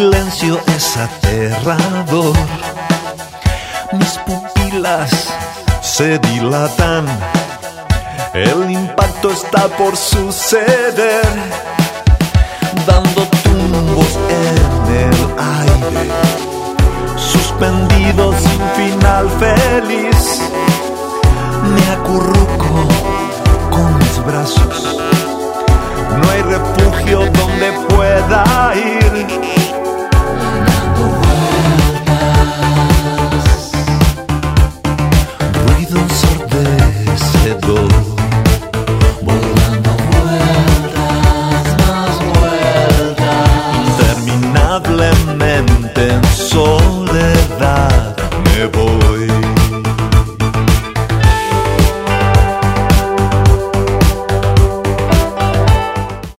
silencio es aterrador. Mis pupilas se dilatan, el impacto está por suceder, dando tumbos en el aire, suspendido sin final feliz. Me acurruco con mis brazos